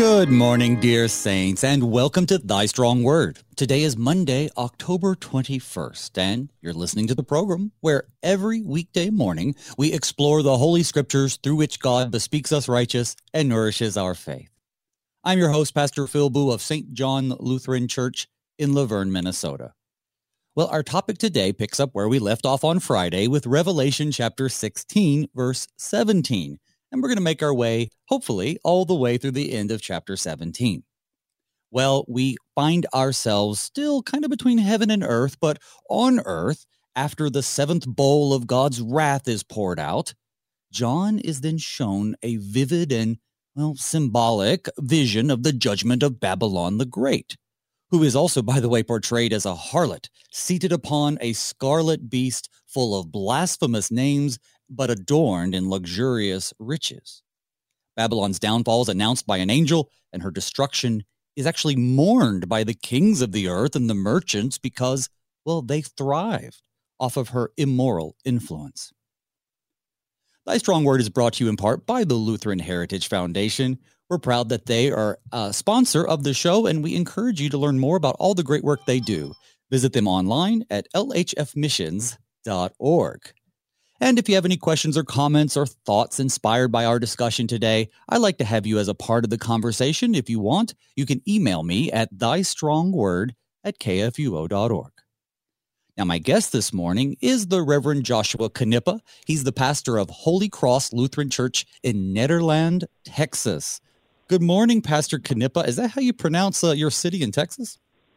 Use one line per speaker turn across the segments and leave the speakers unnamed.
Good morning, dear saints, and welcome to Thy Strong Word. Today is Monday, October 21st, and you're listening to the program where every weekday morning we explore the Holy Scriptures through which God bespeaks us righteous and nourishes our faith. I'm your host, Pastor Phil Boo of St. John Lutheran Church in Laverne, Minnesota. Well, our topic today picks up where we left off on Friday with Revelation chapter 16, verse 17. And we're going to make our way, hopefully, all the way through the end of chapter 17. Well, we find ourselves still kind of between heaven and earth, but on earth, after the seventh bowl of God's wrath is poured out, John is then shown a vivid and, symbolic vision of the judgment of Babylon the Great, who is also, by the way, portrayed as a harlot, seated upon a scarlet beast full of blasphemous names, but adorned in luxurious riches. Babylon's downfall is announced by an angel, and her destruction is actually mourned by the kings of the earth and the merchants because, they thrived off of her immoral influence. Thy Strong Word is brought to you in part by the Lutheran Heritage Foundation. We're proud that they are a sponsor of the show, and we encourage you to learn more about all the great work they do. Visit them online at lhfmissions.org. And if you have any questions or comments or thoughts inspired by our discussion today, I'd like to have you as a part of the conversation. If you want, you can email me at thystrongword@kfuo.org. Now, my guest this morning is the Reverend Joshua Knippa. He's the pastor of Holy Cross Lutheran Church in Nederland, Texas. Good morning, Pastor Knippa. Is that how you pronounce your city in Texas?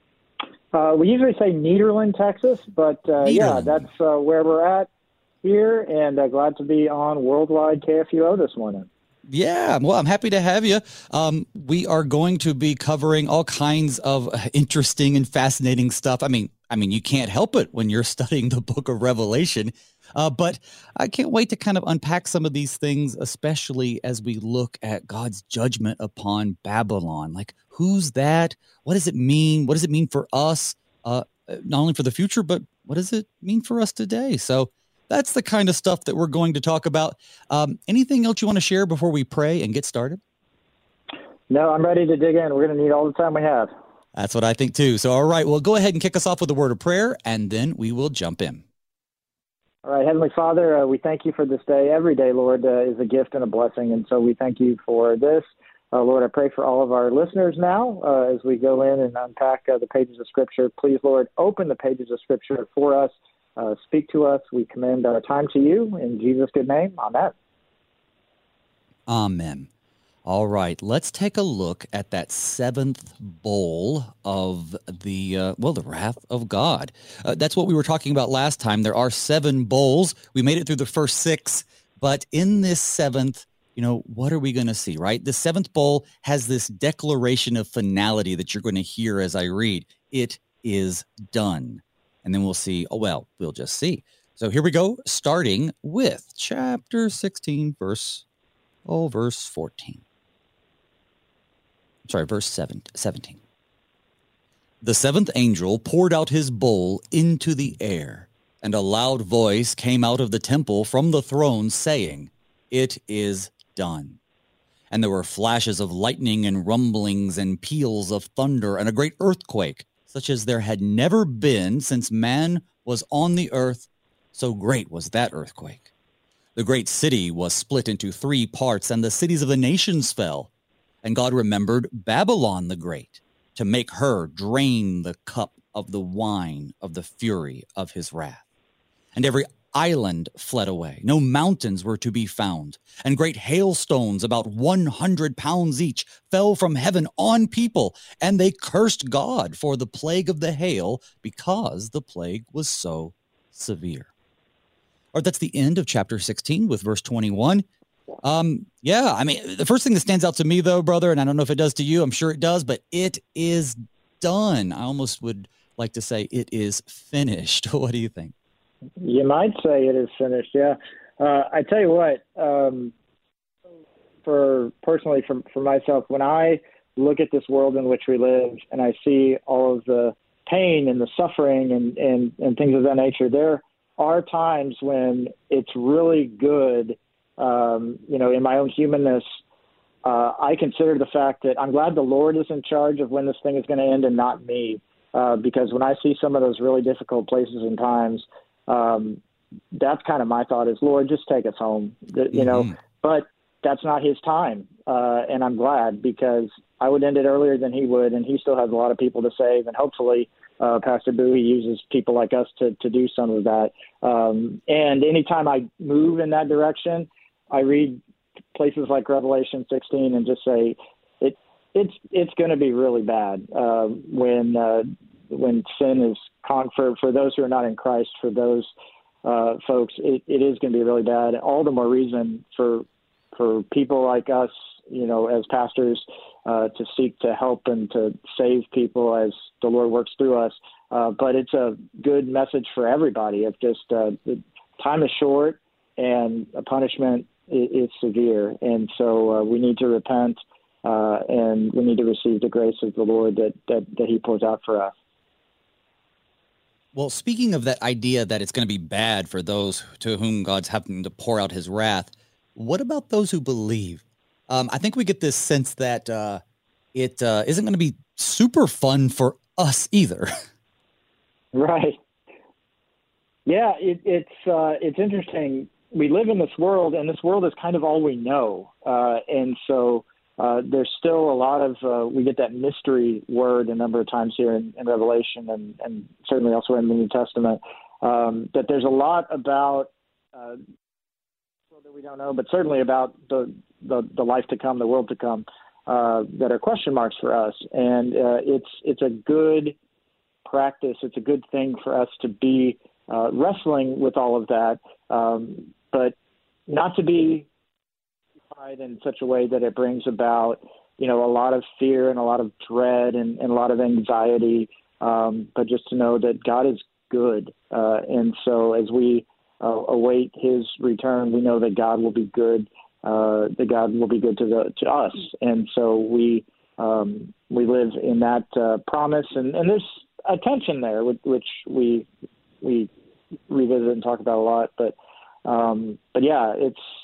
We usually say Nederland, Texas, but yeah, that's where we're at here, and glad to be on Worldwide KFUO this morning.
Yeah, well, I'm happy to have you. We are going to be covering all kinds of interesting and fascinating stuff. I mean, you can't help it when you're studying the book of Revelation, but I can't wait to kind of unpack some of these things, especially as we look at God's judgment upon Babylon. Like, who's that? What does it mean? What does it mean for us, not only for the future, but what does it mean for us today? So that's the kind of stuff that we're going to talk about. Anything else you want to share before we pray and get started?
No, I'm ready to dig in. We're going to need all the time we have.
That's what I think too. So, all right, well, go ahead and kick us off with a word of prayer, and then we will jump in.
All right, Heavenly Father, we thank you for this day. Every day, Lord, is a gift and a blessing, and so we thank you for this. Lord, I pray for all of our listeners now as we go in and unpack the pages of Scripture. Please, Lord, open the pages of Scripture for us. Speak to us. We commend our time to you. In Jesus' good name, amen.
Amen. All right, let's take a look at that seventh bowl of the wrath of God. That's what we were talking about last time. There are 7 bowls. We made it through the first 6, but in this seventh, what are we going to see, right? The seventh bowl has this declaration of finality that you're going to hear as I read. It is done. And then we'll see, we'll just see. So here we go, starting with chapter 16, verse 14. Sorry, verse 17. The seventh angel poured out his bowl into the air, and a loud voice came out of the temple from the throne saying, "It is done." And there were flashes of lightning and rumblings and peals of thunder and a great earthquake, such as there had never been since man was on the earth, so great was that earthquake. The great city was split into 3 parts, and the cities of the nations fell. And God remembered Babylon the Great, to make her drain the cup of the wine of the fury of his wrath. And every island fled away. No mountains were to be found. And great hailstones, about 100 pounds each, fell from heaven on people. And they cursed God for the plague of the hail, because the plague was so severe. Or that's the end of chapter 16 with verse 21. The first thing that stands out to me, though, brother, and I don't know if it does to you, I'm sure it does, but it is done. I almost would like to say it is finished. What do you think?
You might say it is finished, yeah. I tell you what, for myself, when I look at this world in which we live and I see all of the pain and the suffering and things of that nature, there are times when it's really good, in my own humanness, I consider the fact that I'm glad the Lord is in charge of when this thing is going to end and not me, because when I see some of those really difficult places and times, that's kind of my thought is, Lord, just take us home, you know, but that's not his time. And I'm glad, because I would end it earlier than he would, and he still has a lot of people to save, and hopefully Pastor Bowie uses people like us to do some of that. And anytime I move in that direction, I read places like Revelation 16 and just say it's going to be really bad when sin is for those who are not in Christ, for those folks, it is going to be really bad. All the more reason for people like us, you know, as pastors, to seek to help and to save people as the Lord works through us. But it's a good message for everybody. It's just the time is short and a punishment is severe. And so we need to repent and we need to receive the grace of the Lord that he pours out for us.
Well, speaking of that idea that it's going to be bad for those to whom God's having to pour out his wrath, what about those who believe? I think we get this sense that it isn't going to be super fun for us either.
Right. Yeah, it's interesting. We live in this world, and this world is kind of all we know. And so there's still a lot of, we get that mystery word a number of times here in Revelation and certainly elsewhere in the New Testament, that there's a lot about that we don't know, but certainly about the life to come, the world to come, that are question marks for us. And it's a good practice. It's a good thing for us to be wrestling with all of that, but not to be in such a way that it brings about, you know, a lot of fear and a lot of dread and a lot of anxiety, but just to know that God is good. And so as we await his return, we know that God will be good, that God will be good to us. And so we live in that promise, and there's a tension there, which we revisit and talk about a lot. But yeah,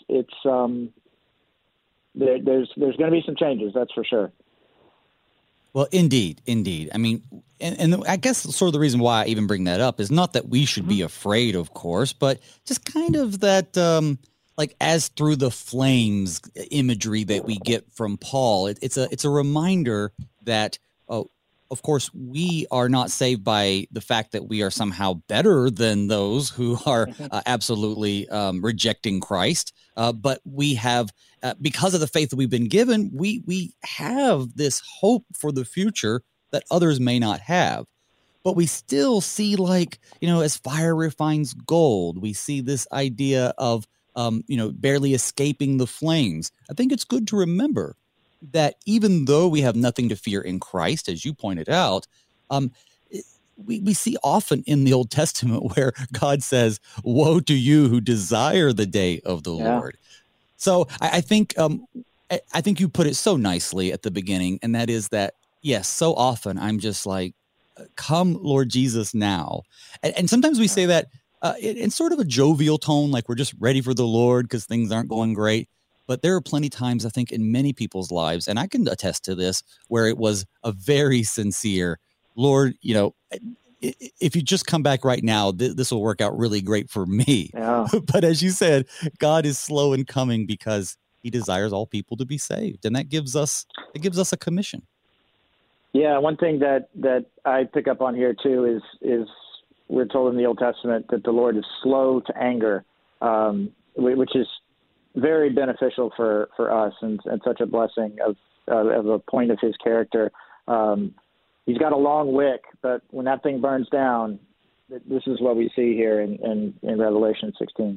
there's going to be some changes, that's for sure.
Well, indeed. I mean, and I guess sort of the reason why I even bring that up is not that we should be afraid, of course, but just kind of that, like as through the flames imagery that we get from Paul. It's a reminder that, of course, we are not saved by the fact that we are somehow better than those who are absolutely rejecting Christ. But we have, because of the faith that we've been given, we have this hope for the future that others may not have. But we still see, like, you know, as fire refines gold, we see this idea of, barely escaping the flames. I think it's good to remember that even though we have nothing to fear in Christ, as you pointed out, we see often in the Old Testament where God says, "Woe to you who desire the day of the Lord." So I think you put it so nicely at the beginning, and that is that, yes, so often I'm just like, "Come, Lord Jesus, now." And sometimes we say that in sort of a jovial tone, like we're just ready for the Lord because things aren't going great. But there are plenty of times, I think, in many people's lives, and I can attest to this, where it was a very sincere, Lord, you know, if you just come back right now, this will work out really great for me. Yeah. But as you said, God is slow in coming because he desires all people to be saved. And that gives us a commission.
Yeah. One thing that I pick up on here too is we're told in the Old Testament that the Lord is slow to anger, which is very beneficial for us and such a blessing of a point of his character. He's got a long wick, but when that thing burns down, this is what we see here in Revelation 16.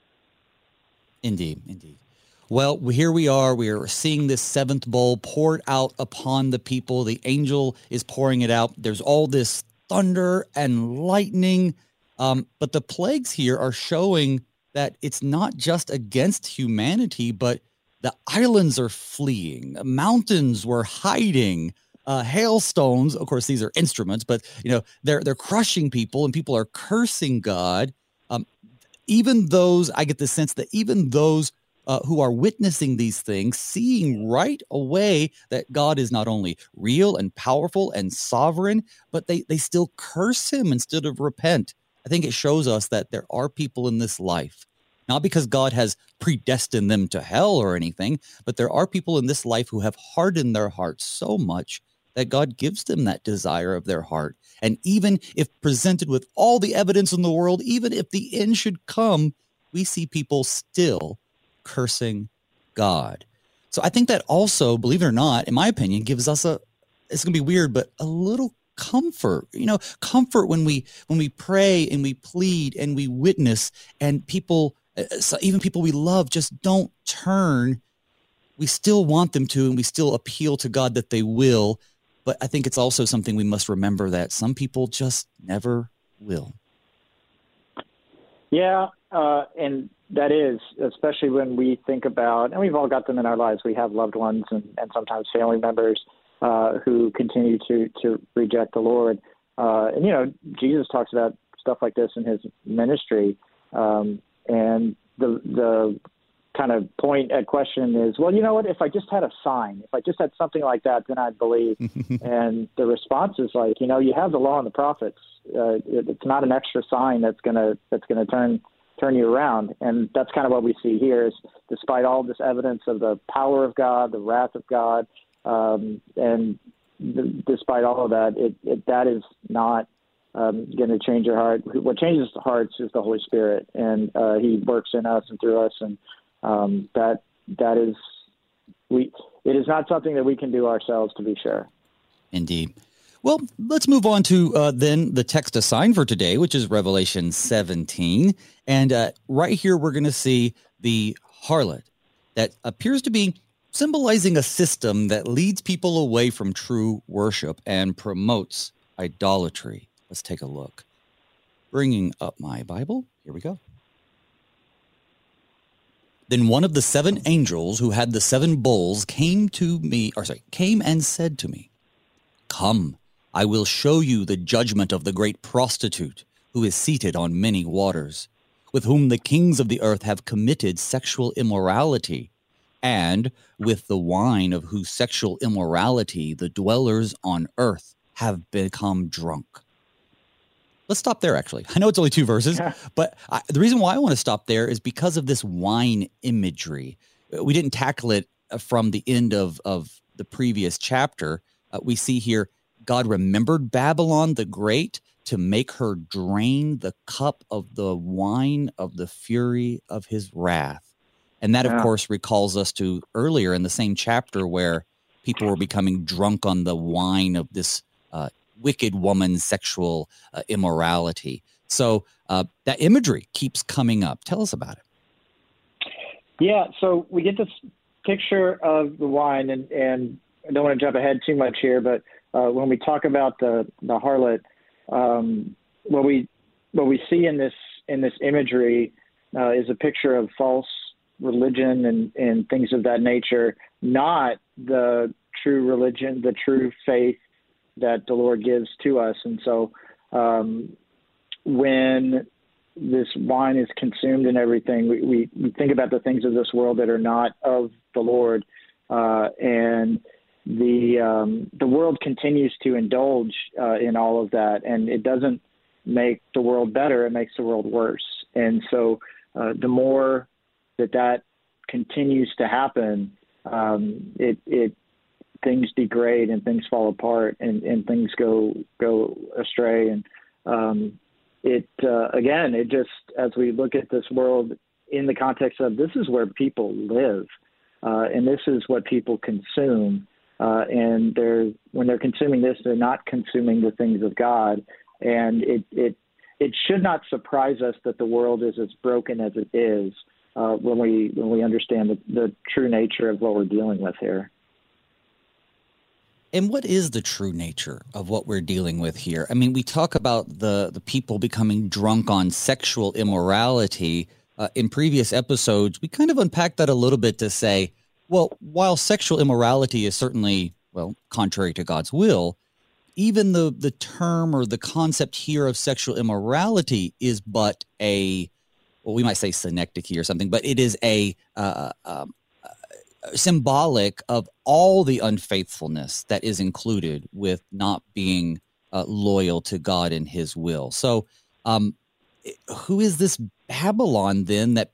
Indeed. Well, here we are. We are seeing this seventh bowl poured out upon the people. The angel is pouring it out. There's all this thunder and lightning, but the plagues here are showing that it's not just against humanity, but the islands are fleeing, mountains were hiding, hailstones. Of course, these are instruments, but you know they're crushing people, and people are cursing God. Even those, I get the sense that even those who are witnessing these things, seeing right away that God is not only real and powerful and sovereign, but they still curse him instead of repent. I think it shows us that there are people in this life, not because God has predestined them to hell or anything, but there are people in this life who have hardened their hearts so much that God gives them that desire of their heart. And even if presented with all the evidence in the world, even if the end should come, we see people still cursing God. So I think that also, believe it or not, in my opinion, gives us it's going to be weird, but a little comfort, comfort when we pray and we plead and we witness, and people, even people we love, just don't turn. We still want them to, and we still appeal to God that they will. But I think it's also something we must remember, that some people just never will.
Yeah, and that is, especially when we think about, and we've all got them in our lives. We have loved ones and sometimes family members who continue to reject the Lord. And, Jesus talks about stuff like this in his ministry. And the kind of point at question is, well, you know what, if I just had a sign, if I just had something like that, then I'd believe. And the response is like, you have the law and the prophets. It's not an extra sign that's gonna turn you around. And that's kind of what we see here is, despite all this evidence of the power of God, the wrath of God, despite all of that, that is not going to change your heart. What changes the hearts is the Holy Spirit, and he works in us and through us, and it is not something that we can do ourselves, to be sure.
Indeed. Well, let's move on to then the text assigned for today, which is Revelation 17. And right here, we're going to see the harlot that appears to be symbolizing a system that leads people away from true worship and promotes idolatry. Let's take a look. Bringing up my Bible. Here we go. Then one of the seven angels who had the seven bowls came and said to me, "Come, I will show you the judgment of the great prostitute who is seated on many waters, with whom the kings of the earth have committed sexual immorality, and with the wine of whose sexual immorality the dwellers on earth have become drunk." Let's stop there, actually. I know it's only 2 verses, but the reason why I want to stop there is because of this wine imagery. We didn't tackle it from the end of the previous chapter. We see here, God remembered Babylon the Great to make her drain the cup of the wine of the fury of his wrath. And that, of course, recalls us to earlier in the same chapter where people were becoming drunk on the wine of this wicked woman's sexual immorality. So that imagery keeps coming up. Tell us about it.
Yeah, so we get this picture of the wine, and I don't want to jump ahead too much here, but when we talk about the harlot, what we see in this imagery is a picture of false religion and things of that nature, not the true religion, the true faith that the Lord gives to us. And so when this wine is consumed and everything, we think about the things of this world that are not of the Lord, and the world continues to indulge in all of that, and it doesn't make the world better, it makes the world worse. And so the more that continues to happen, things degrade and things fall apart and things go astray. And it just, as we look at this world in the context of, this is where people live, and this is what people consume. And when they're consuming this, they're not consuming the things of God. And it should not surprise us that the world is as broken as it is when we understand the true nature of what we're dealing with here.
And what is the true nature of what we're dealing with here? I mean, we talk about the people becoming drunk on sexual immorality. In previous episodes, we kind of unpacked that a little bit to say, well, while sexual immorality is certainly, contrary to God's will, even the term or the concept here of sexual immorality is but well, we might say synecdoche or something, but it is a symbolic of all the unfaithfulness that is included with not being loyal to God and his will. So who is this Babylon then that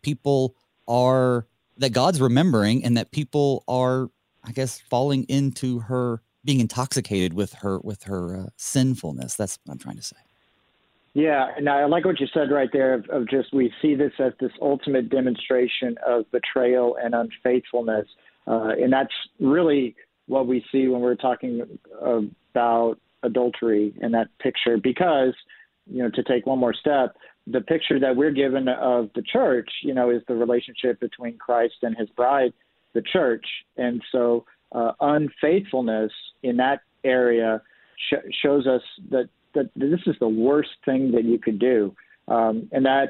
God's remembering, and that people are, I guess, falling into her, being intoxicated with her sinfulness? That's what I'm trying to say.
Yeah, and I like what you said right there of just, we see this as this ultimate demonstration of betrayal and unfaithfulness. And that's really what we see when we're talking about adultery in that picture, because, to take one more step, the picture that we're given of the church, is the relationship between Christ and his bride, the church. And so unfaithfulness in that area shows us that this is the worst thing that you could do. And that,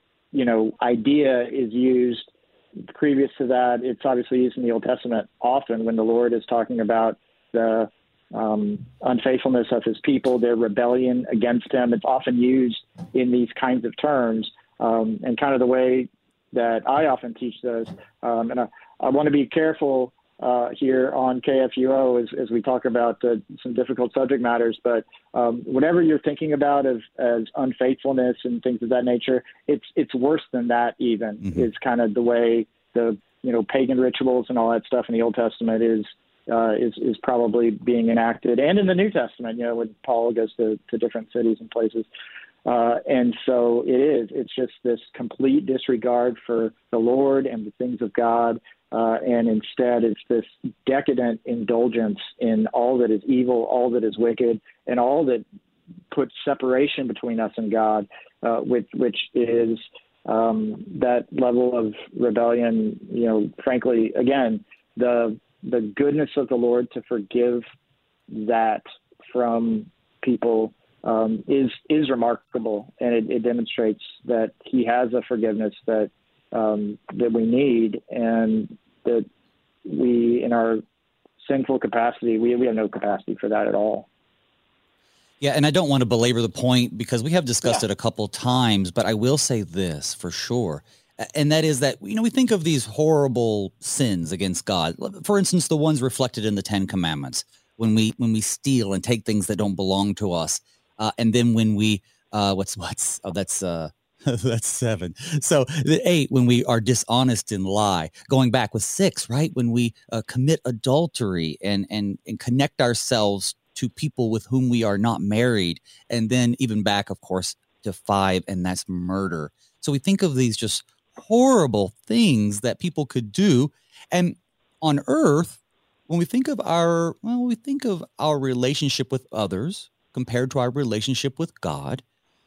idea is used previous to that. It's obviously used in the Old Testament often when the Lord is talking about the unfaithfulness of his people, their rebellion against him. It's often used in these kinds of terms, and kind of the way that I often teach those. And I want to be careful here on KFUO as we talk about some difficult subject matters, but whatever you're thinking about as unfaithfulness and things of that nature, it's worse than that even. Mm-hmm. Is kind of the way the pagan rituals and all that stuff in the Old Testament is probably being enacted, and in the New Testament, when Paul goes to different cities and places. And so it's just this complete disregard for the Lord and the things of God. And instead, it's this decadent indulgence in all that is evil, all that is wicked, and all that puts separation between us and God, which is that level of rebellion. Frankly, again, the goodness of the Lord to forgive that from people is remarkable, and it demonstrates that he has a forgiveness that we need, and that we, in our sinful capacity, we have no capacity for that at all.
Yeah, and I don't want to belabor the point because we have discussed it a couple times, but I will say this for sure, and that is that, we think of these horrible sins against God. For instance, the ones reflected in the Ten Commandments, when we steal and take things that don't belong to us, and then when we that's 7. So the 8, when we are dishonest and lie. Going back with 6, right? When we commit adultery and connect ourselves to people with whom we are not married. And then even back, of course, to 5, and that's murder. So we think of these just horrible things that people could do. And on earth, when we think of our relationship with others compared to our relationship with God,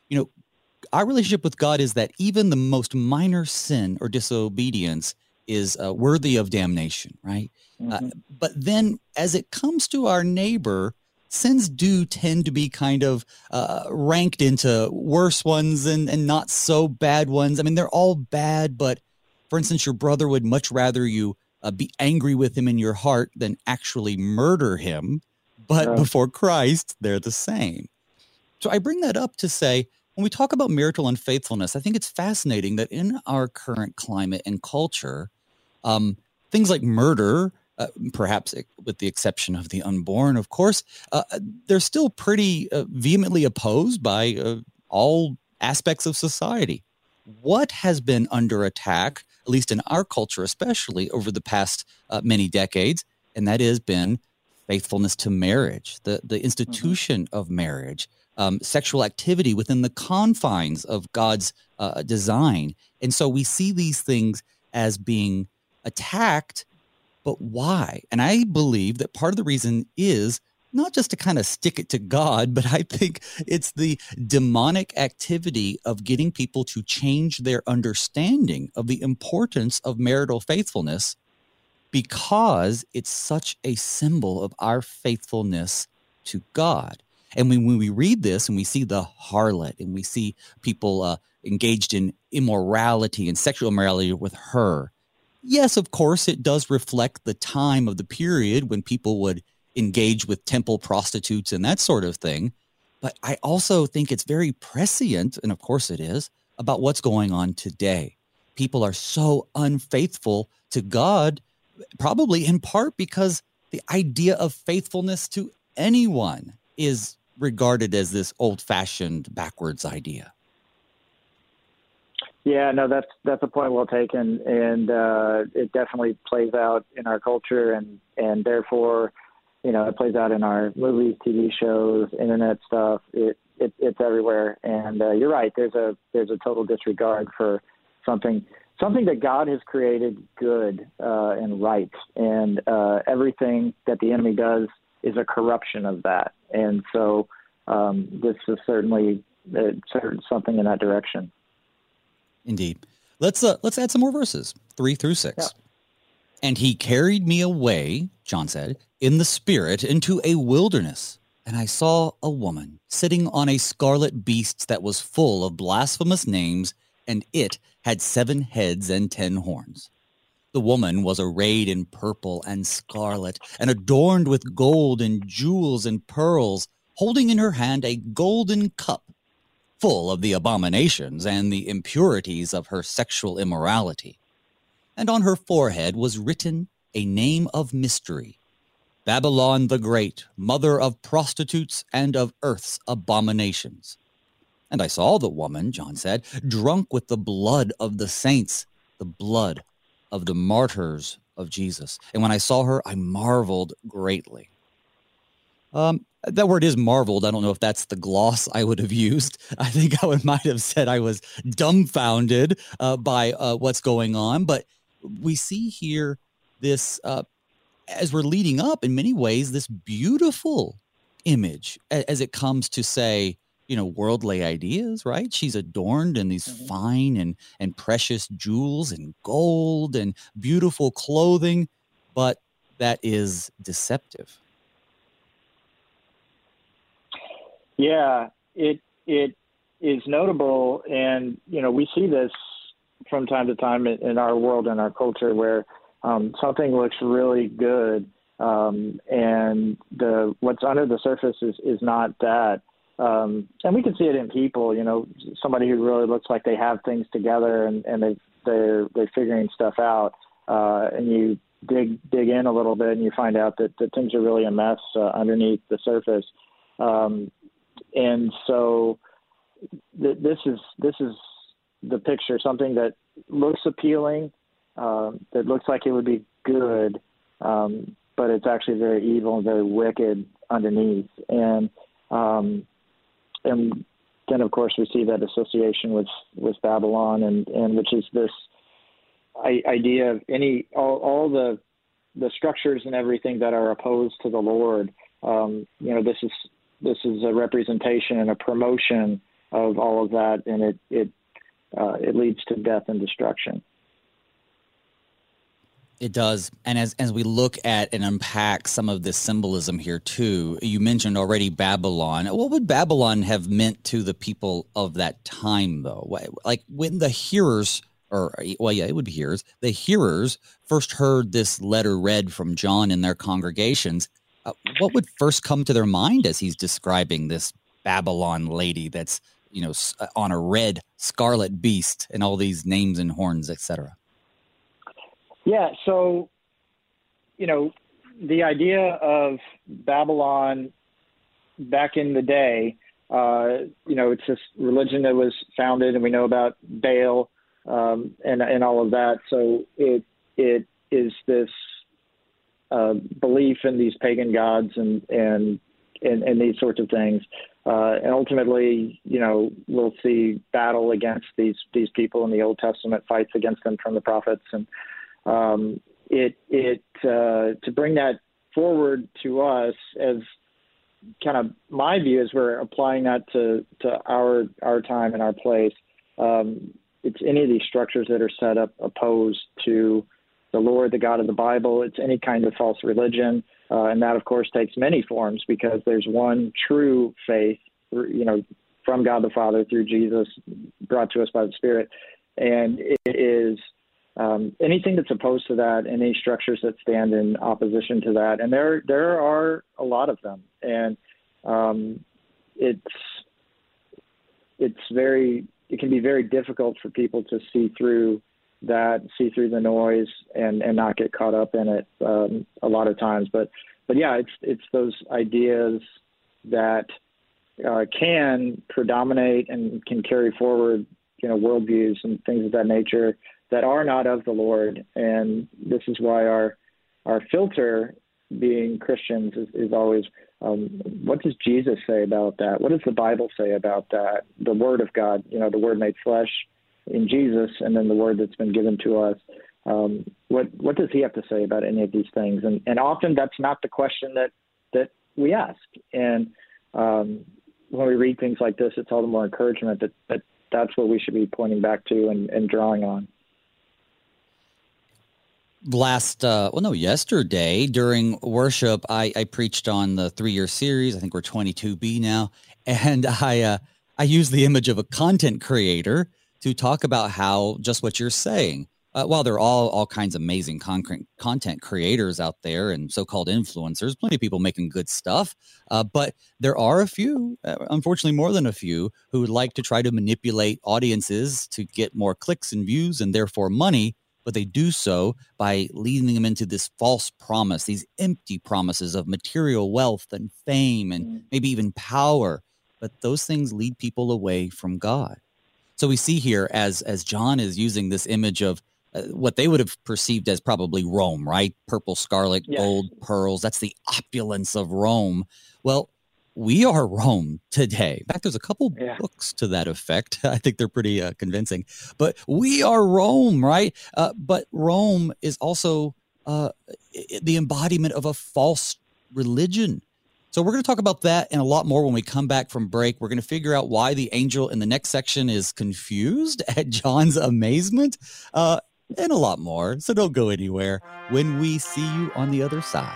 our relationship with God is that even the most minor sin or disobedience is worthy of damnation, right? Mm-hmm. But then as it comes to our neighbor, sins do tend to be kind of ranked into worse ones and not so bad ones. I mean, they're all bad, but for instance, your brother would much rather you be angry with him in your heart than actually murder him. But before Christ, they're the same. So I bring that up to say, when we talk about marital unfaithfulness, I think it's fascinating that in our current climate and culture, things like murder, perhaps with the exception of the unborn, of course, they're still pretty vehemently opposed by all aspects of society. What has been under attack, at least in our culture especially, over the past many decades, and that has been faithfulness to marriage, the institution of marriage. Sexual activity within the confines of God's design. And so we see these things as being attacked, but why? And I believe that part of the reason is not just to kind of stick it to God, but I think it's the demonic activity of getting people to change their understanding of the importance of marital faithfulness, because it's such a symbol of our faithfulness to God. And when we read this and we see the harlot and we see people engaged in immorality and sexual immorality with her, yes, of course, it does reflect the time of the period when people would engage with temple prostitutes and that sort of thing. But I also think it's very prescient, and of course it is, about what's going on today. People are so unfaithful to God, probably in part because the idea of faithfulness to anyone is regarded as this old-fashioned, backwards idea.
Yeah, no, that's a point well taken, and it definitely plays out in our culture, and therefore, it plays out in our movies, TV shows, internet stuff. It's everywhere, and you're right. There's a total disregard for something that God has created good and right, and everything that the enemy does is a corruption of that. And so this is certainly something in that direction.
Indeed. Let's add some more verses, 3 through 6. Yeah. And he carried me away, John said, in the spirit into a wilderness. And I saw a woman sitting on a scarlet beast that was full of blasphemous names, and it had 7 heads and 10 horns. The woman was arrayed in purple and scarlet, and adorned with gold and jewels and pearls, holding in her hand a golden cup full of the abominations and the impurities of her sexual immorality. And on her forehead was written a name of mystery, Babylon the Great, mother of prostitutes and of earth's abominations. And I saw the woman, John said, drunk with the blood of the saints, the blood of the martyrs of Jesus. And when I saw her, I marveled greatly. That word is marveled. I don't know if that's the gloss I would have used. I think might have said I was dumbfounded by what's going on. But we see here this, as we're leading up in many ways, this beautiful image as it comes to say, worldly ideas, right? She's adorned in these fine and precious jewels and gold and beautiful clothing, but that is deceptive.
Yeah, it is notable, and we see this from time to time in our world and our culture where something looks really good, and what's under the surface is not that. And we can see it in people, somebody who really looks like they have things together and they're figuring stuff out, and you dig in a little bit and you find out that things are really a mess underneath the surface. And so this is the picture, something that looks appealing, that looks like it would be good, but it's actually very evil and very wicked underneath. And then, of course, we see that association with Babylon, and which is this idea of all the structures and everything that are opposed to the Lord. This is a representation and a promotion of all of that, and it leads to death and destruction.
It does. And as we look at and unpack some of this symbolism here too, you mentioned already Babylon. What would Babylon have meant to the people of that time, though? Like when the hearers, it would be hearers, the hearers first heard this letter read from John in their congregations, what would first come to their mind as he's describing this Babylon lady that's, on a red scarlet beast and all these names and horns, etc.?
Yeah, so, the idea of Babylon back in the day, it's this religion that was founded, and we know about Baal and all of that. So it is this belief in these pagan gods and these sorts of things. And ultimately, we'll see battle against these people in the Old Testament, fights against them from the prophets, and to bring that forward to us as kind of my view as we're applying that to our time and our place. It's any of these structures that are set up opposed to the Lord, the God of the Bible. It's any kind of false religion. And that, of course, takes many forms because there's one true faith, from God the Father through Jesus, brought to us by the Spirit. And it is anything that's opposed to that, any structures that stand in opposition to that. And there are a lot of them. And it's very it can be very difficult for people to see through that, see through the noise, and not get caught up in it a lot of times. But yeah, it's those ideas that can predominate and can carry forward, worldviews and things of that nature that are not of the Lord. And this is why our filter, being Christians, is always, what does Jesus say about that? What does the Bible say about that? The Word of God, the Word made flesh in Jesus, and then the Word that's been given to us. What does he have to say about any of these things? And often that's not the question that we ask. And when we read things like this, it's all the more encouragement that that's what we should be pointing back to and drawing on.
Yesterday during worship, I preached on the 3-year series. I think we're 22B now. And I used the image of a content creator to talk about how just what you're saying, while there are all kinds of amazing content creators out there and so-called influencers, plenty of people making good stuff. But there are a few, unfortunately more than a few, who would like to try to manipulate audiences to get more clicks and views and therefore money. But they do so by leading them into this false promise, these empty promises of material wealth and fame and maybe even power. But those things lead people away from God. So we see here as John is using this image of what they would have perceived as probably Rome, right? Purple, scarlet, gold, pearls. That's the opulence of Rome. Well, we are Rome today. In fact, there's a couple books to that effect. I think they're pretty convincing. But we are Rome, right? But Rome is also the embodiment of a false religion. So we're going to talk about that and a lot more when we come back from break. We're going to figure out why the angel in the next section is confused at John's amazement and a lot more. So don't go anywhere when we see you on the other side.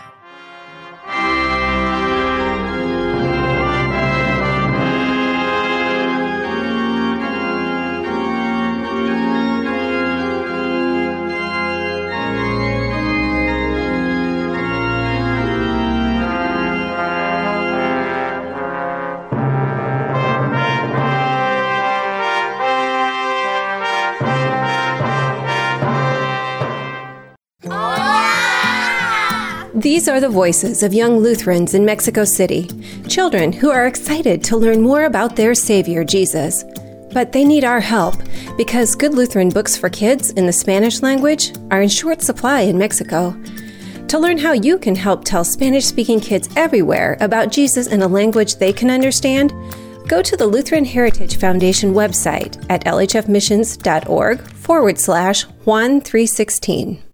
These are the voices of young Lutherans in Mexico City, children who are excited to learn more about their Savior, Jesus. But they need our help because good Lutheran books for kids in the Spanish language are in short supply in Mexico. To learn how you can help tell Spanish-speaking kids everywhere about Jesus in a language they can understand, go to the Lutheran Heritage Foundation website at lhfmissions.org/Juan 316.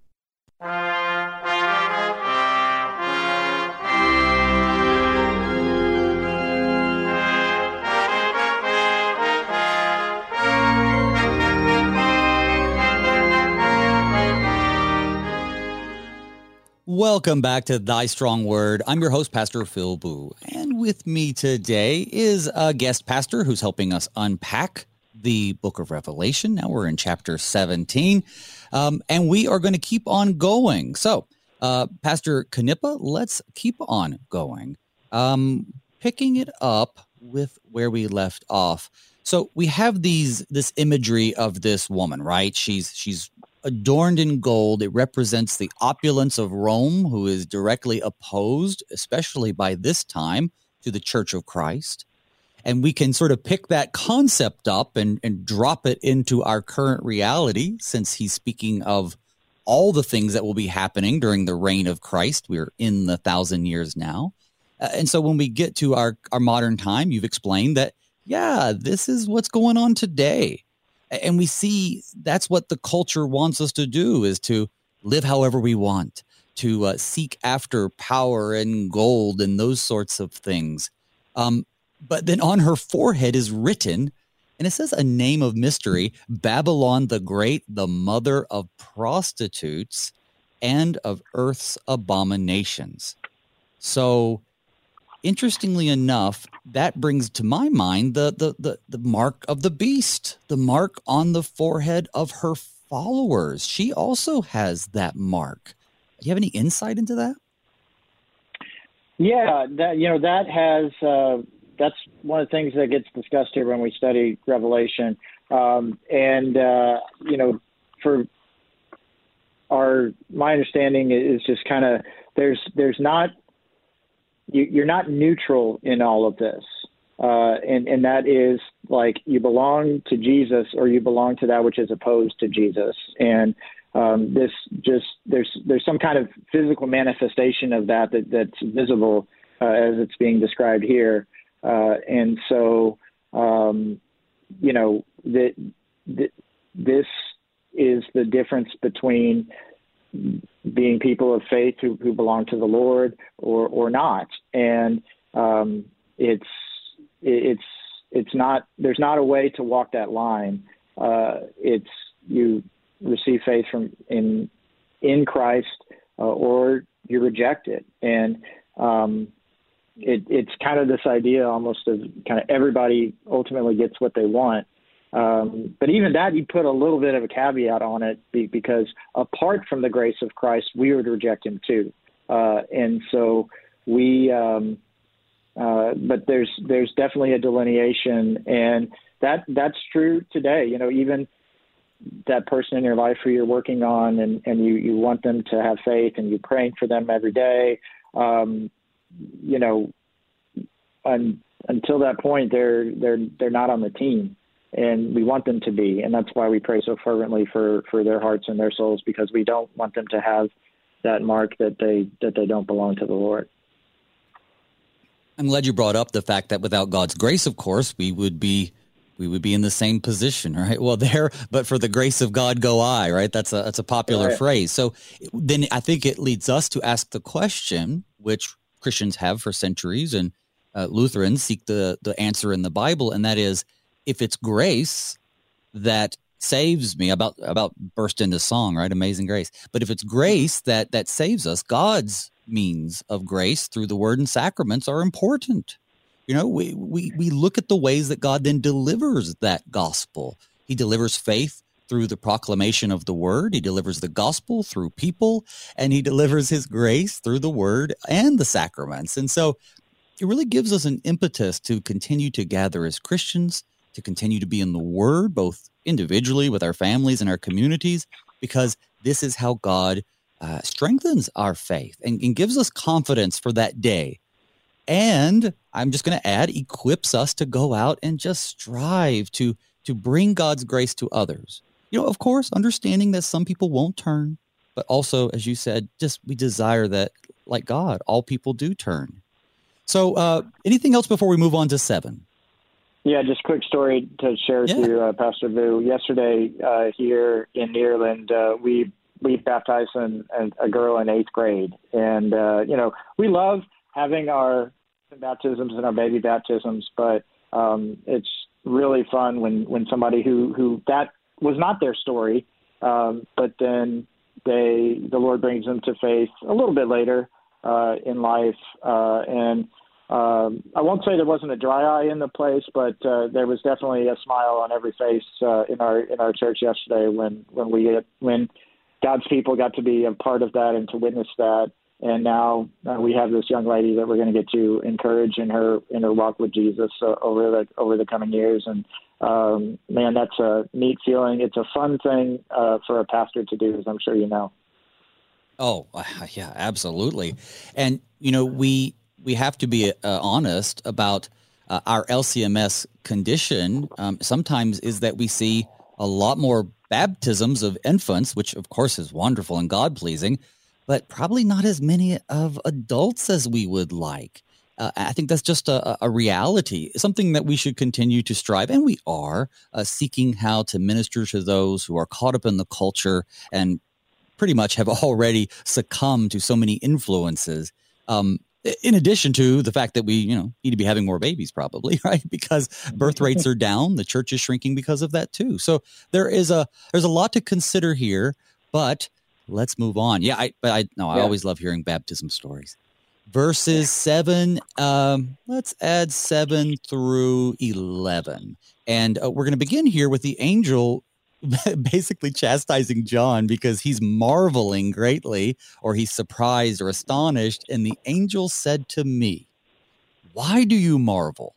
Welcome back to Thy Strong Word. I'm your host, Pastor Phil Boo. And with me today is a guest pastor who's helping us unpack the book of Revelation. Now we're in chapter 17, and we are going to keep on going. So, Pastor Knippa, let's keep on going, picking it up with where we left off. So we have this imagery of this woman, right? She's adorned in gold. It represents the opulence of Rome, who is directly opposed, especially by this time, to the Church of Christ. And we can sort of pick that concept up and drop it into our current reality, since he's speaking of all the things that will be happening during the reign of Christ. We're in the 1,000 years now. And so when we get to our modern time, you've explained that, yeah, this is what's going on today. And we see that's what the culture wants us to do, is to live however we want, to seek after power and gold and those sorts of things. But then on her forehead is written, and it says a name of mystery, Babylon the Great, the mother of prostitutes and of earth's abominations. So interestingly enough, that brings to my mind the mark of the beast, the mark on the forehead of her followers. She also has that mark. Do you have any insight into that?
Yeah, that's one of the things that gets discussed here when we study Revelation. For my understanding is just kind of there's not you're not neutral in all of this, and that is like you belong to Jesus or you belong to that which is opposed to Jesus, and there's some kind of physical manifestation of that's visible as it's being described here, and so this is the difference between being people of faith who belong to the Lord or not. And it's not, there's not a way to walk that line. It's you receive faith in Christ or you reject it. And it's kind of this idea almost of kind of everybody ultimately gets what they want. But even that, you put a little bit of a caveat on it because apart from the grace of Christ, we would reject him too. And so but there's definitely a delineation, and that's true today. Even that person in your life who you're working on and you want them to have faith and you're praying for them every day. Until that point, they're not on the team. And we want them to be, and that's why we pray so fervently for their hearts and their souls, because we don't want them to have that mark that they don't belong to the Lord.
I'm glad you brought up the fact that without God's grace, of course, we would be in the same position, right? Well, but for the grace of God go I, right? That's a popular phrase. So then I think it leads us to ask the question, which Christians have for centuries, and Lutherans seek the answer in the Bible, and that is, if it's grace that saves me, about burst into song, right? Amazing Grace. But if it's grace that saves us, God's means of grace through the word and sacraments are important. We look at the ways that God then delivers that gospel. He delivers faith through the proclamation of the word. He delivers the gospel through people, and he delivers his grace through the word and the sacraments. And so it really gives us an impetus to continue to gather as Christians, to continue to be in the Word, both individually with our families and our communities, because this is how God strengthens our faith and gives us confidence for that day. And I'm just going to add, equips us to go out and just strive to bring God's grace to others. Of course, understanding that some people won't turn, but also, as you said, just we desire that, like God, all people do turn. So anything else before we move on to 7?
Yeah, just a quick story to share with you, Pastor Vu. Yesterday here in Ireland, we baptized a girl in 8th grade. And, we love having our baptisms and our baby baptisms, but it's really fun when somebody who that was not their story, but then the Lord brings them to faith a little bit later in life. I won't say there wasn't a dry eye in the place, but there was definitely a smile on every face in our church yesterday when God's people got to be a part of that and to witness that. And now we have this young lady that we're going to get to encourage in her walk with Jesus over the coming years. And man, that's a neat feeling. It's a fun thing for a pastor to do, as I'm sure you know.
Oh, yeah, absolutely. And we have to be honest about our LCMS condition. Sometimes is that we see a lot more baptisms of infants, which of course is wonderful and God-pleasing, but probably not as many of adults as we would like. I think that's just a reality, something that we should continue to strive, and we are seeking how to minister to those who are caught up in the culture and pretty much have already succumbed to so many influences. In addition to the fact that we, need to be having more babies probably, right? Because birth rates are down, the church is shrinking because of that too. So there's a lot to consider here, but let's move on. Yeah, I always love hearing baptism stories. Verses 7, let's add 7 through 11. And we're going to begin here with the angel basically chastising John because he's marveling greatly, or he's surprised or astonished. And the angel said to me, "Why do you marvel?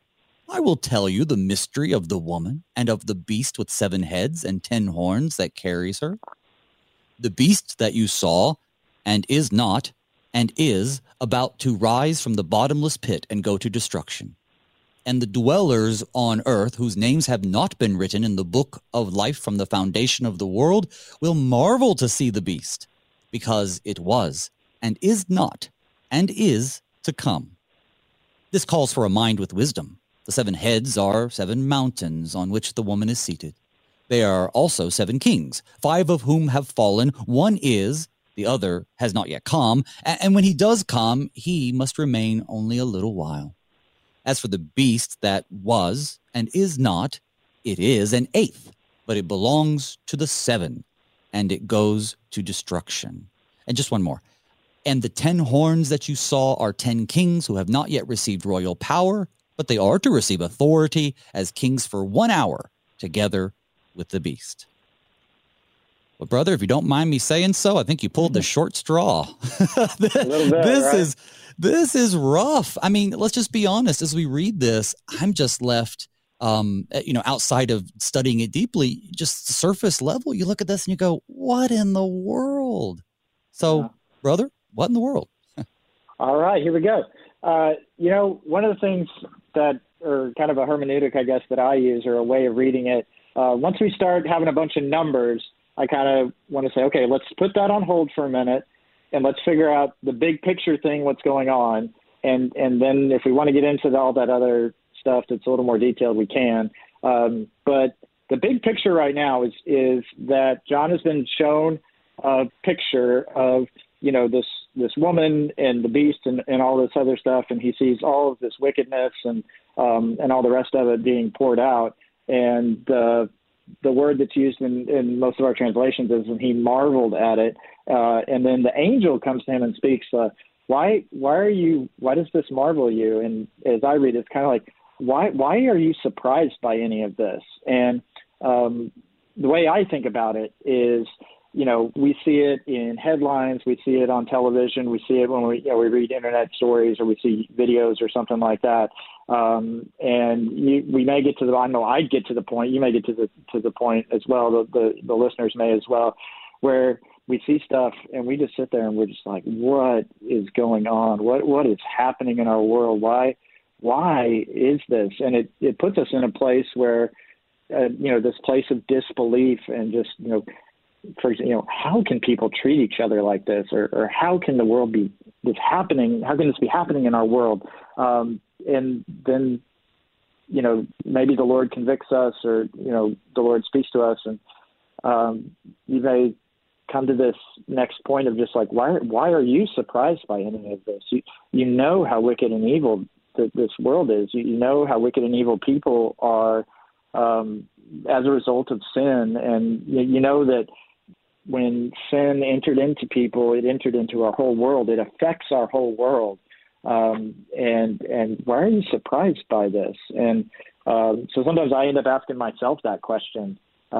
I will tell you the mystery of the woman and of the beast with 7 heads and 10 horns that carries her. The beast that you saw and is not and is about to rise from the bottomless pit and go to destruction. And the dwellers on earth, whose names have not been written in the book of life from the foundation of the world, will marvel to see the beast, because it was and is not and is to come. This calls for a mind with wisdom. The 7 heads are 7 mountains on which the woman is seated. They are also 7 kings, 5 of whom have fallen. One is, the other has not yet come, and when he does come, he must remain only a little while. As for the beast that was and is not, it is an 8th, but it belongs to the 7, and it goes to destruction. And just one more. And the 10 horns that you saw are 10 kings who have not yet received royal power, but they are to receive authority as kings for 1 hour, together with the beast. Well, brother, if you don't mind me saying so, I think you pulled the short straw.
A little bit,
This is rough. I mean, let's just be honest. As we read this, I'm just left, outside of studying it deeply, just surface level. You look at this and you go, what in the world? So, brother, what in the world?
All right, here we go. One of the things that, or kind of a hermeneutic, I guess, that I use, or a way of reading it, once we start having a bunch of numbers, I kind of want to say, okay, let's put that on hold for a minute, and let's figure out the big picture thing, what's going on. And then if we want to get into all that other stuff that's a little more detailed, we can. But the big picture right now is that John has been shown a picture of, this woman and the beast and all this other stuff. And he sees all of this wickedness and all the rest of it being poured out. And the word that's used in most of our translations is, and he marveled at it. And then the angel comes to him and speaks, why does this marvel you? And as I read, it's kind of like, why are you surprised by any of this? And the way I think about it is, we see it in headlines, we see it on television, we see it when we read internet stories or we see videos or something like that. And we may get to I know I'd get to the point, you may get to the point as well, the listeners may as well, where we see stuff and we just sit there and we're just like, what is going on? What is happening in our world? Why is this? And it puts us in a place where, this place of disbelief and just, for example, how can people treat each other like this? Or how can the world be this happening? How can this be happening in our world? And then, maybe the Lord convicts us or, the Lord speaks to us and you may come to this next point of just like, why are you surprised by any of this? You know how wicked and evil this world is. You know how wicked and evil people are as a result of sin. And you know that when sin entered into people, it entered into our whole world. It affects our whole world. And why are you surprised by this? And so sometimes I end up asking myself that question,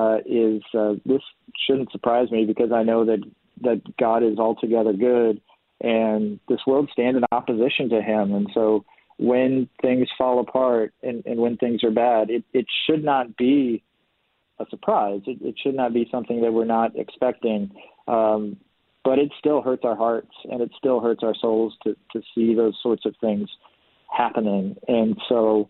this shouldn't surprise me because I know that God is altogether good and this world stands in opposition to him. And so when things fall apart and when things are bad, it should not be a surprise. It should not be something that we're not expecting. But it still hurts our hearts and it still hurts our souls to see those sorts of things happening. And so,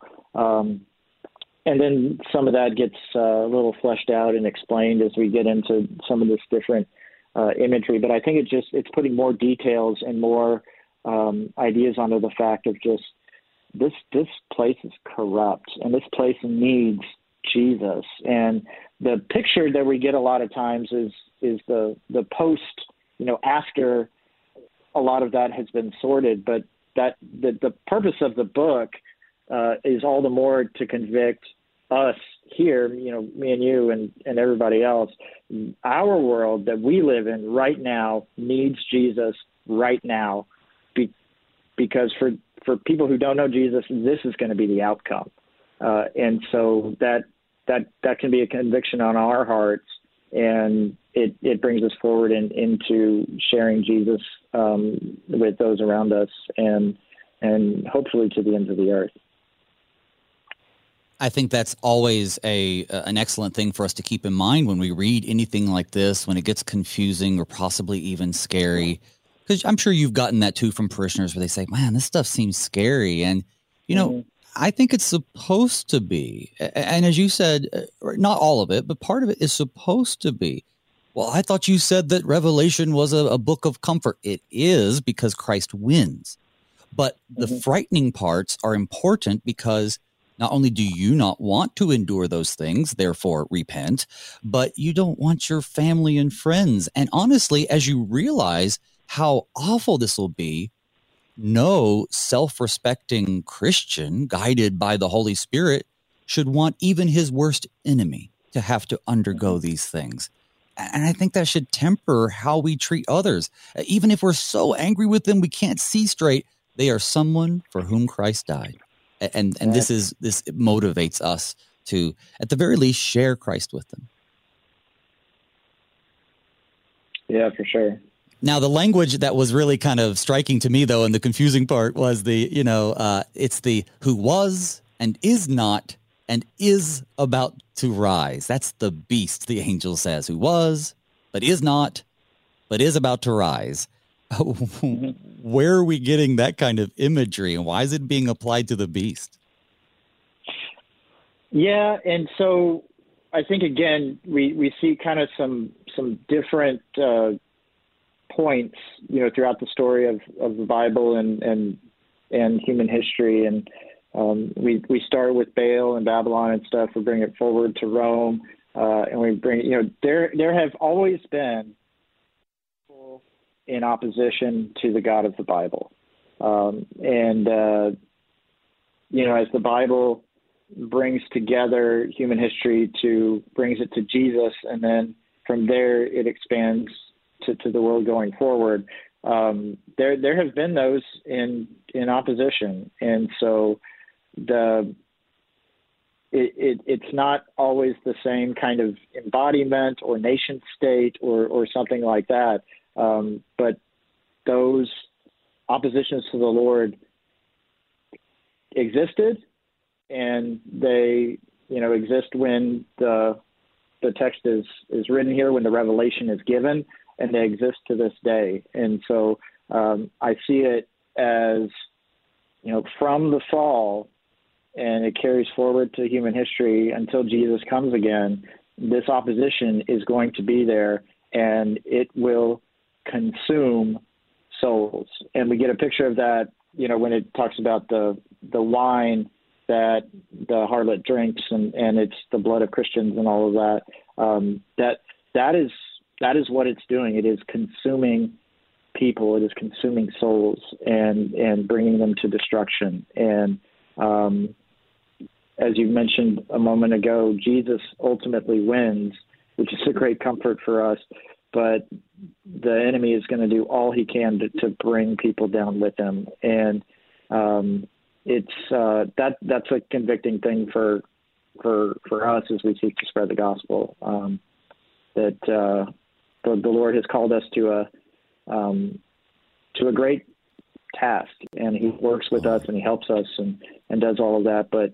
and then some of that gets a little fleshed out and explained as we get into some of this different imagery. But I think it's putting more details and more ideas onto the fact of just this place is corrupt and this place needs Jesus. And the picture that we get a lot of times is the post, after a lot of that has been sorted, but that the purpose of the book is all the more to convict us here, me and you and everybody else. Our world that we live in right now needs Jesus right now, because for people who don't know Jesus, this is going to be the outcome. And so that can be a conviction on our hearts, and it brings us forward into sharing Jesus with those around us and hopefully to the ends of the earth.
I think that's always an excellent thing for us to keep in mind when we read anything like this, when it gets confusing or possibly even scary. Because I'm sure you've gotten that too from parishioners where they say, man, this stuff seems scary. And, I think it's supposed to be. And as you said, not all of it, but part of it is supposed to be. Well, I thought you said that Revelation was a book of comfort. It is, because Christ wins. But the frightening parts are important because not only do you not want to endure those things, therefore repent, but you don't want your family and friends. And honestly, as you realize how awful this will be, no self-respecting Christian guided by the Holy Spirit should want even his worst enemy to have to undergo these things. And I think that should temper how we treat others. Even if we're so angry with them we can't see straight, they are someone for whom Christ died. And this motivates us to, at the very least, share Christ with them.
Yeah, for sure.
Now, the language that was really kind of striking to me, though, and the confusing part was it's the who was and is not and is about to rise. That's the beast, the angel says, who was, but is not, but is about to rise. Where are we getting that kind of imagery, and why is it being applied to the beast?
Yeah, and so I think, again, we see kind of some different points, throughout the story of the Bible and human history. And we start with Baal and Babylon and stuff. We bring it forward to Rome, and we bring, there have always been people in opposition to the God of the Bible. As the Bible brings together human history brings it to Jesus, and then from there it expands to the world going forward. There have been those in opposition, and so it's not always the same kind of embodiment or nation state or something like that. But those oppositions to the Lord existed, and they exist when the text is written here, when the revelation is given, and they exist to this day. And so I see it as, from the fall, and it carries forward to human history until Jesus comes again, this opposition is going to be there, and it will consume souls. And we get a picture of that, when it talks about the wine that the harlot drinks, and it's the blood of Christians and all of that. That is what it's doing. It is consuming people. It is consuming souls and bringing them to destruction. And as you mentioned a moment ago, Jesus ultimately wins, which is a great comfort for us. But the enemy is going to do all he can to bring people down with him. And that's a convicting thing for us as we seek to spread the gospel. That the Lord has called us to a great task, and He works with us and He helps us and does all of that. But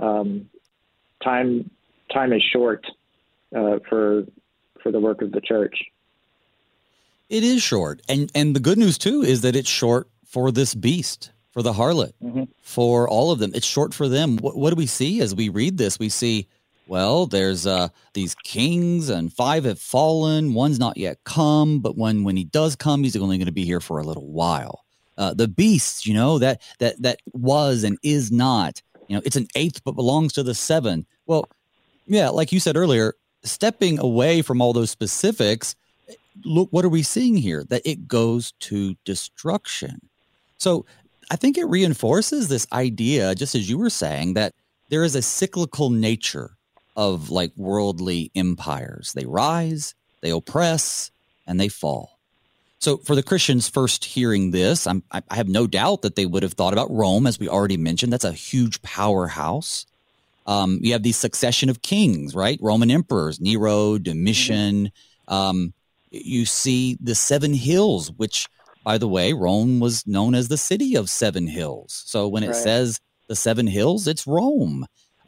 time is short for the work of the church.
It is short, and the good news too is that it's short for this beast, for the harlot, for all of them. It's short for them. What do we see as we read this? We see, well, there's these kings, and 5 have fallen. One's not yet come, but when he does come, he's only going to be here for a little while. The beast, that was and is not, it's an 8th but belongs to the 7. Well, yeah, like you said earlier, stepping away from all those specifics, look, what are we seeing here? That it goes to destruction. So I think it reinforces this idea, just as you were saying, that there is a cyclical nature of like worldly empires. They rise, they oppress, and they fall. So for the Christians first hearing this, I have no doubt that they would have thought about Rome, as we already mentioned. That's a huge powerhouse. You have the succession of kings, right? Roman emperors, Nero, Domitian. You see the 7 hills, which, by the way, Rome was known as the city of 7 hills. So when it says the 7 hills, it's Rome.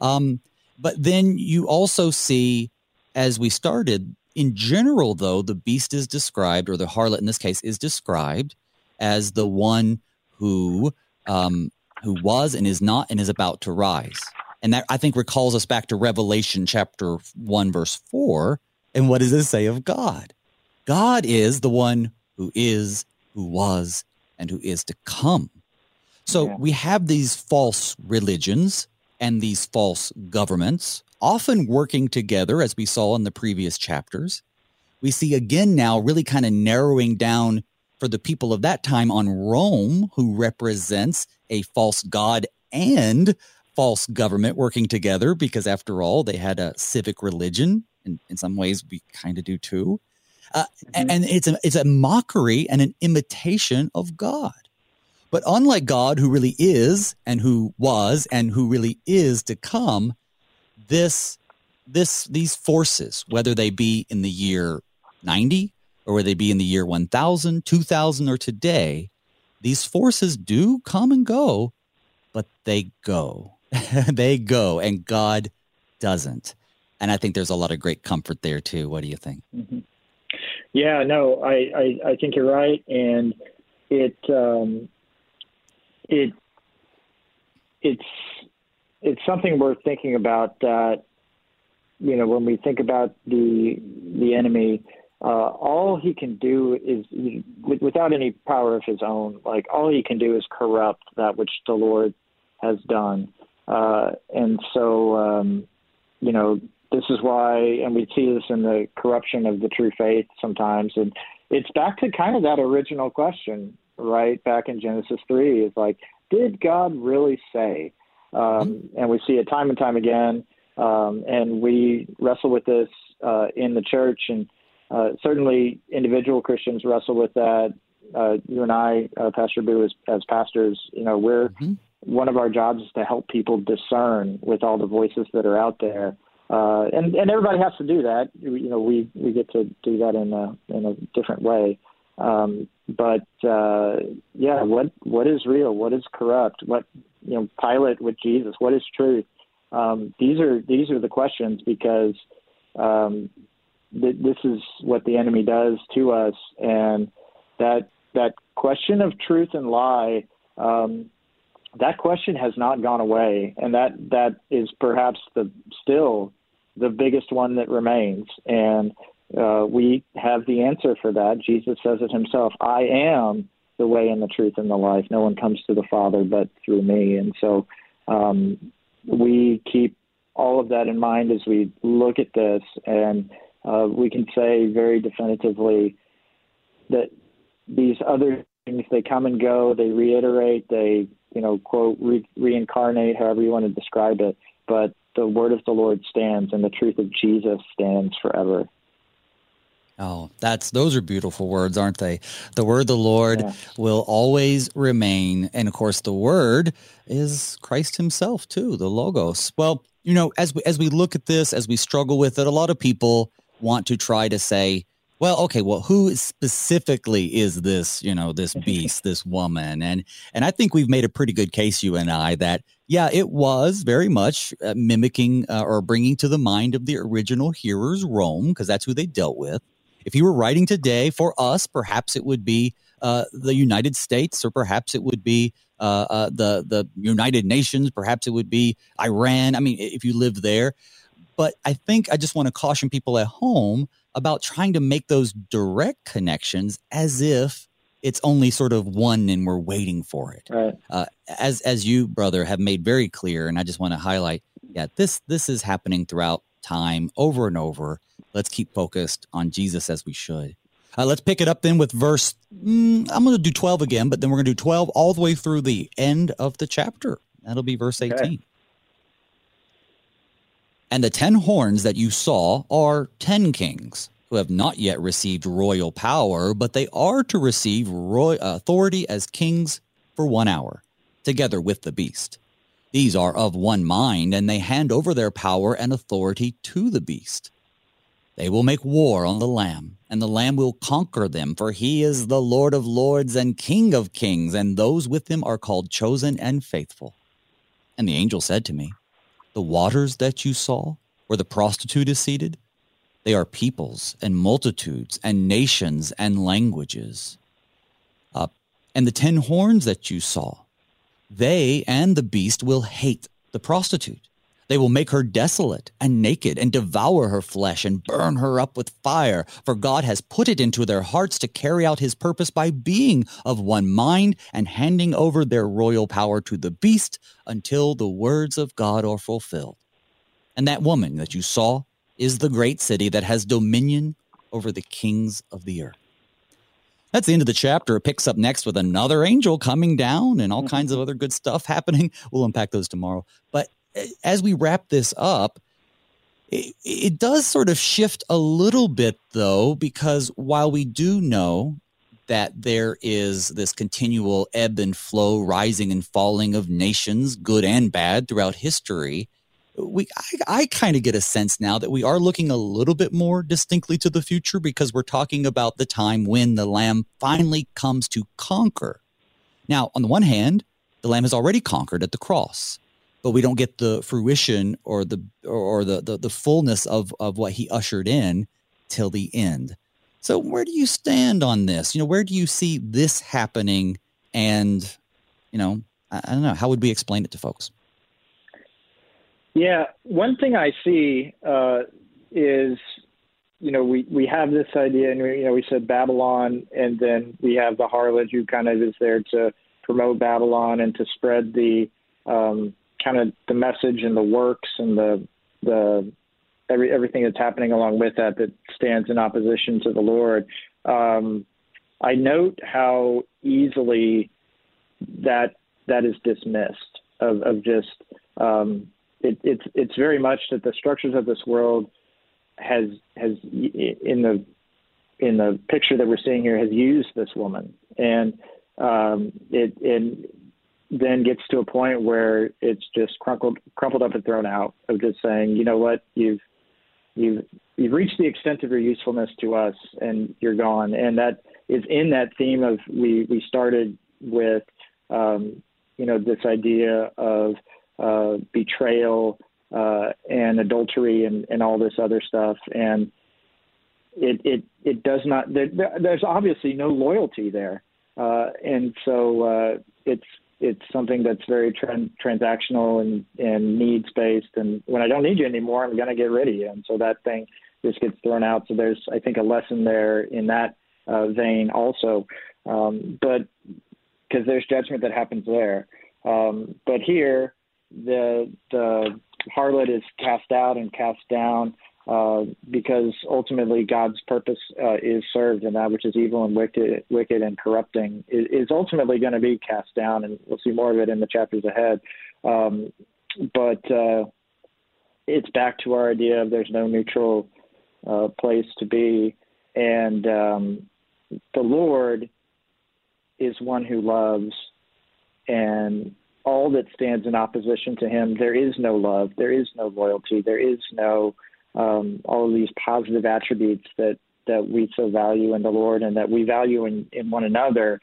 But then you also see, as we started, in general, though, the beast is described, or the harlot in this case, is described as the one who was and is not and is about to rise. And that, I think, recalls us back to Revelation chapter 1, verse 4. And what does it say of God? God is the one who is, who was, and who is to come. So we have these false religions and these false governments often working together, as we saw in the previous chapters. We see again now really kind of narrowing down for the people of that time on Rome, who represents a false god and false government working together, because after all, they had a civic religion. In some ways, we kind of do too. And it's a mockery and an imitation of God. But unlike God, who really is and who was and who really is to come, these forces, whether they be in the year 90 or whether they be in the year 1000, 2000, or today, these forces do come and go, but they go. They go, and God doesn't. And I think there's a lot of great comfort there too. What do you think?
Mm-hmm. Yeah, no, I think you're right, and it's something worth thinking about. That, you know, when we think about the enemy, all he can do is, without any power of his own, like all he can do is corrupt that which the Lord has done, and so you know. This is why, and we see this in the corruption of the true faith sometimes. And it's back to kind of that original question, right? Back in Genesis 3, is like, did God really say? And we see it time and time again. And we wrestle with this in the church. And certainly individual Christians wrestle with that. You and I, Pastor Boo, as pastors, you know, one of our jobs is to help people discern with all the voices that are out there. And everybody has to do that. You know, we get to do that in a different way. But what is real? What is corrupt? What, you know, Pilate with Jesus? What is truth? These are the questions, because this is what the enemy does to us, and that question of truth and lie. That question has not gone away, and that is perhaps still the biggest one that remains. And we have the answer for that. Jesus says it himself: I am the way and the truth and the life. No one comes to the Father but through me. And so we keep all of that in mind as we look at this, and we can say very definitively that these other things, they come and go, they reiterate, they, you know, quote, reincarnate, however you want to describe it. But the word of the Lord stands, and the truth of Jesus stands forever.
Oh, those are beautiful words, aren't they? The word of the Lord will always remain. And of course, the word is Christ himself too, the Logos. Well, you know, as we look at this, as we struggle with it, a lot of people want to try to say, well, okay, well, who specifically is this, you know, this beast, this woman? And I think we've made a pretty good case, you and I, that, yeah, it was very much mimicking or bringing to the mind of the original hearers Rome, because that's who they dealt with. If you were writing today for us, perhaps it would be the United States, or perhaps it would be the United Nations, perhaps it would be Iran. I mean, if you lived there. But I think I just want to caution people at home about trying to make those direct connections as if it's only sort of one and we're waiting for it.
Right.
As you, brother, have made very clear, and I just want to highlight, this is happening throughout time over and over. Let's keep focused on Jesus as we should. Let's pick it up then with verse, I'm going to do 12 again, but then we're going to do 12 all the way through the end of the chapter. That'll be verse 18. Okay. And the 10 horns that you saw are 10 kings who have not yet received royal power, but they are to receive authority as kings for 1 hour, together with the beast. These are of one mind, and they hand over their power and authority to the beast. They will make war on the Lamb, and the Lamb will conquer them, for he is the Lord of lords and King of kings, and those with him are called chosen and faithful. And the angel said to me, The waters that you saw, where the prostitute is seated, they are peoples and multitudes and nations and languages. And the 10 horns that you saw, they and the beast will hate the prostitute. They will make her desolate and naked and devour her flesh and burn her up with fire. For God has put it into their hearts to carry out his purpose by being of one mind and handing over their royal power to the beast until the words of God are fulfilled. And that woman that you saw is the great city that has dominion over the kings of the earth. That's the end of the chapter. It picks up next with another angel coming down and all kinds of other good stuff happening. We'll unpack those tomorrow. But as we wrap this up, it does sort of shift a little bit, though, because while we do know that there is this continual ebb and flow, rising and falling of nations, good and bad, throughout history, I kind of get a sense now that we are looking a little bit more distinctly to the future, because we're talking about the time when the Lamb finally comes to conquer. Now, on the one hand, the Lamb has already conquered at the cross, but we don't get the fruition or the fullness of what he ushered in till the end. So where do you stand on this? Where do you see this happening? And, I don't know, how would we explain it to folks?
Yeah, one thing I see is, we have this idea, and we said Babylon, and then we have the harlot who kind of is there to promote Babylon and to spread the kind of the message and the works and the everything that's happening along with that stands in opposition to the Lord. I note how easily that is dismissed of just. It's very much that the structures of this world has in the picture that we're seeing here has used this woman, and it then gets to a point where it's just crumpled up and thrown out, of just saying, you know what, you've reached the extent of your usefulness to us, and you're gone. And that is in that theme of we started with this idea of betrayal and adultery and all this other stuff, and it does not. There's obviously no loyalty there, and so it's something that's very transactional and needs based. And when I don't need you anymore, I'm going to get rid of you, and so that thing just gets thrown out. So there's, I think, a lesson there in that vein also, but because there's judgment that happens there. But here, the harlot is cast out and cast down because ultimately God's purpose is served, and that which is evil and wicked and corrupting is ultimately going to be cast down, and we'll see more of it in the chapters ahead. But it's back to our idea of there's no neutral place to be, and the Lord is one who loves, and all that stands in opposition to him, there is no love, there is no loyalty, there is no all of these positive attributes that we so value in the Lord and that we value in one another.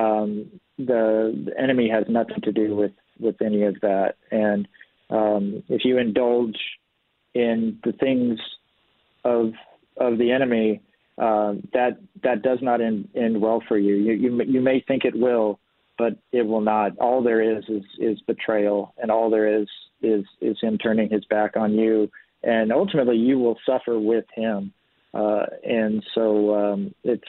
The enemy has nothing to do with any of that. And if you indulge in the things of the enemy, that does not end well for you. You may think it will, but it will not. All there is betrayal, and all there is him turning his back on you, and ultimately you will suffer with him. And so it's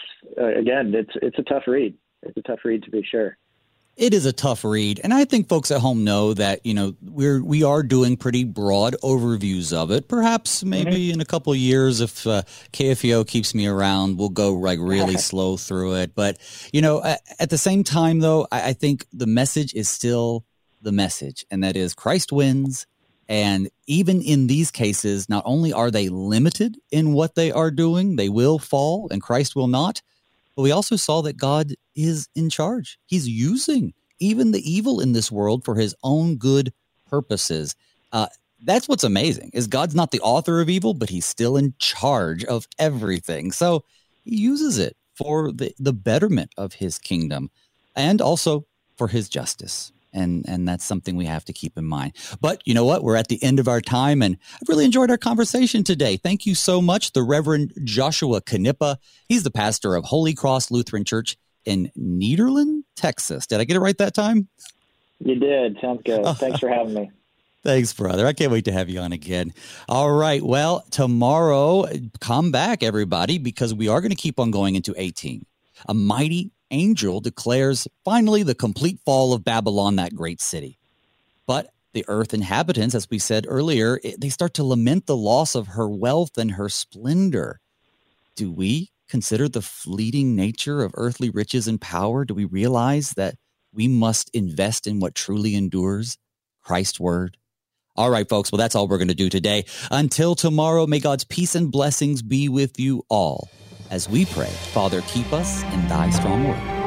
a tough read. It's a tough read, to be sure.
It is a tough read, and I think folks at home know that we are doing pretty broad overviews of it. Perhaps maybe in a couple of years, if KFEO keeps me around, we'll go really slow through it. But at the same time, though, I think the message is still the message, and that is Christ wins. And even in these cases, not only are they limited in what they are doing, they will fall, and Christ will not. But we also saw that God is in charge. He's using even the evil in this world for his own good purposes. That's what's amazing, is God's not the author of evil, but he's still in charge of everything. So he uses it for the betterment of his kingdom and also for his justice. And that's something we have to keep in mind. But you know what? We're at the end of our time, and I've really enjoyed our conversation today. Thank you so much, the Reverend Joshua Knippa. He's the pastor of Holy Cross Lutheran Church in Nederland, Texas. Did I get it right that time?
You did. Sounds good. Thanks for having me.
Thanks, brother. I can't wait to have you on again. All right. Well, tomorrow, come back, everybody, because we are going to keep on going into 18. A mighty angel declares finally the complete fall of Babylon, that great city. But the earth inhabitants, as we said earlier, they start to lament the loss of her wealth and her splendor. Do we consider the fleeting nature of earthly riches and power? Do we realize that we must invest in what truly endures, Christ's word? All right, folks. Well, that's all we're going to do today. Until tomorrow, may God's peace and blessings be with you all. As we pray, Father, keep us in thy strong word.